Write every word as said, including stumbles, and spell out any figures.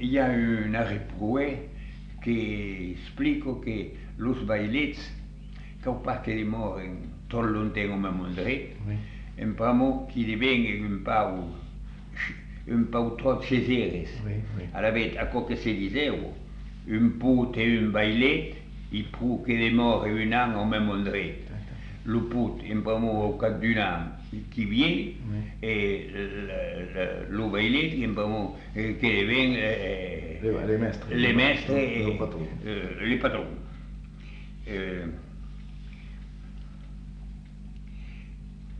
il y a un arrêt proué che explica che los bailets che au parque de mort en tot lontano me mondret, Oui. en pramo qui divenga un pau un pau tot ceseres. Oui, oui. Alla vet a co che se diceva, un put e un bailet, il pru che de mort e un an au me mondret. Le put in pramo au cap d'un an qui vient, Oui. et le, le, le bailet in pramo che divenga eh, Les, les maîtres. les maîtres Les et patrons. euh, les patrons. Euh,